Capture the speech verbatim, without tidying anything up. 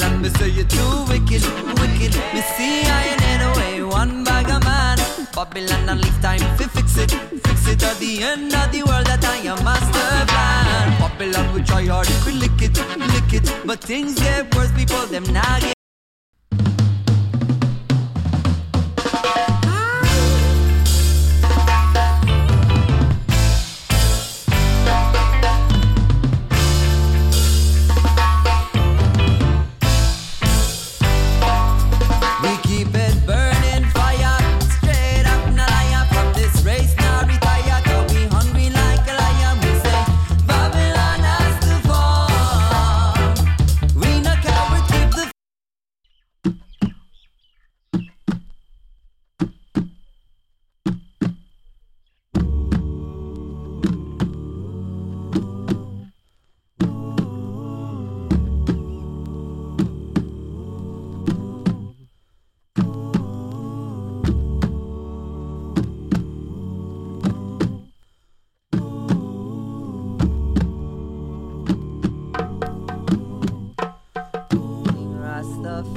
Babylon, me say you too wicked, wicked. Me see I ain't in a way, one bag of man. Babylon and leave time to fix it, fix it at the end of the world that I am master plan. Babylon we try hard, we lick it, lick it, but things get worse, people them not